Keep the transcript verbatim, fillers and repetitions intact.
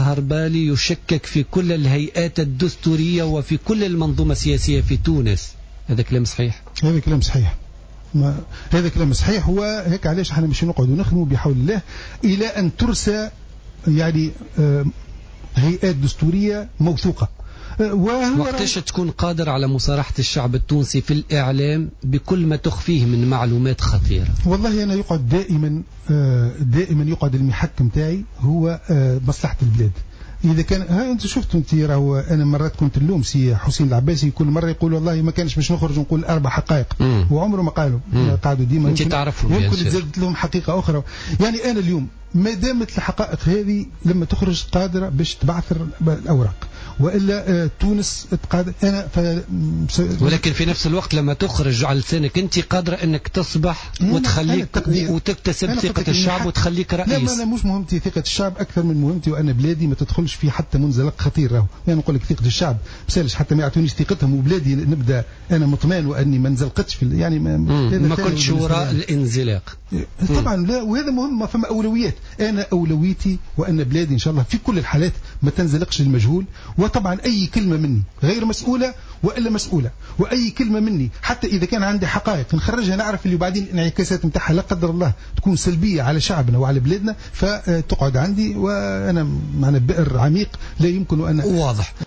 أزهر بالي يشكك في كل الهيئات الدستورية وفي كل المنظومة السياسية في تونس. هذا كلام صحيح؟ هذا كلام صحيح، ما هذا كلام صحيح. هو هيك علاش احنا مش نقعد ونخدموا بحول الله إلى أن ترسى يعني هيئات دستورية موثوقة. وقتاش تكون قادر على مصارحة الشعب التونسي في الإعلام بكل ما تخفيه من معلومات خطيرة؟ والله أنا يقعد دائما دائما يقعد المحك متاعي هو مصلحة البلاد. إذا كان ها أنت شفت أنت راهو أنا مرات كنت اللوم سي حسين العباسي كل مرة يقول والله ما كانش باش نخرج نقول أربع حقائق وعمره ما قالوا، قعدوا ديما أنت تعرفهم يمكن تزادت لهم حقيقة أخرى. يعني أنا اليوم ما دامت الحقائق هذه لما تخرج قادرة باش تبعثر الأوراق وإلا تونس تقادر أنا ف... ولكن في نفس الوقت لما تخرج على لسانك أنت قادرة أنك تصبح وتخليك وتكتسب ثقة الشعب وتخليك رئيس. لا ما أنا مش مهمتي ثقة الشعب أكثر من مهمتي وأنا بلادي ما تدخلش في حتى منزلق خطير. راهو يعني نقول لك ثقة الشعب بسالش حتى ما يعطونيش ثقتهم وبلادي نبدأ أنا مطمئن وأني ما نزلقتش في يعني ما, ما كنتش وراء يعني. الانزلاق طبعا لا، وهذا مهم. ما فما أولويات. أنا أولويتي وأن بلادي إن شاء الله في كل الحالات ما تنزلقش المجهول. وطبعا أي كلمة مني غير مسؤولة وإلا مسؤولة، وأي كلمة مني حتى إذا كان عندي حقائق نخرجها نعرف اللي بعدين الانعكاسات نتاعها لا قدر الله تكون سلبية على شعبنا وعلى بلادنا فتقعد عندي وأنا معنا بئر عميق لا يمكن أن واضح.